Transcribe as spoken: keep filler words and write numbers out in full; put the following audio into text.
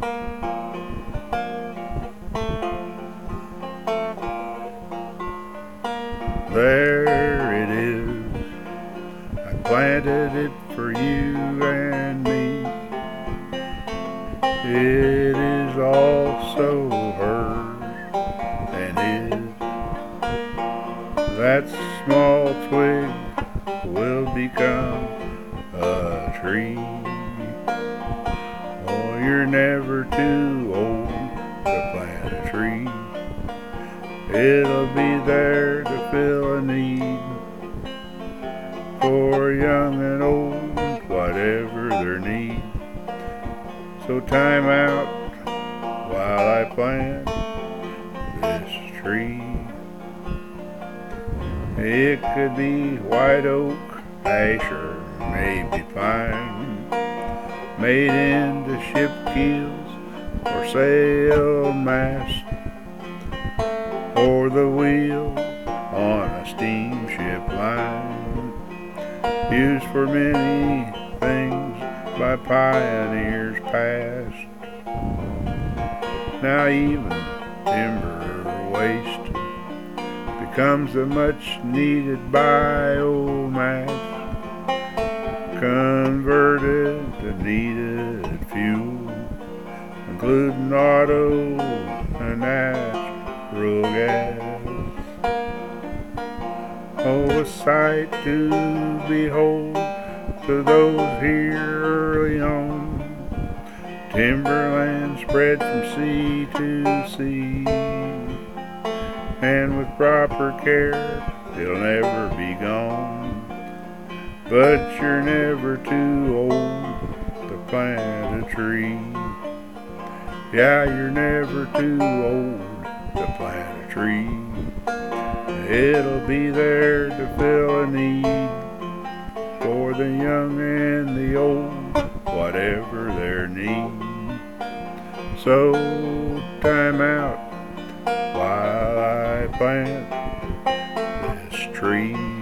There it is, I planted it for you and me. It is also hers and his. That small twig will become a tree. Oh, you're never too old to plant a tree. It'll be there to fill a need for young and old, whatever their need. So time out while I plant this tree. It could be white oak, ash, or maybe pine, made into ship keels or sail masts, or the wheel on a steamship line, used for many things by pioneers past. Now even timber waste becomes a much needed biomass, converted to needed fuel, including auto and natural gas. Oh, a sight to behold to those here early on. Timberland spread from sea to sea, and with proper care it'll never be gone. But you're never too old to plant a tree. Yeah, you're never too old to plant a tree. It'll be there to fill a need for the young and the old, whatever their need. So time out while I plant this tree.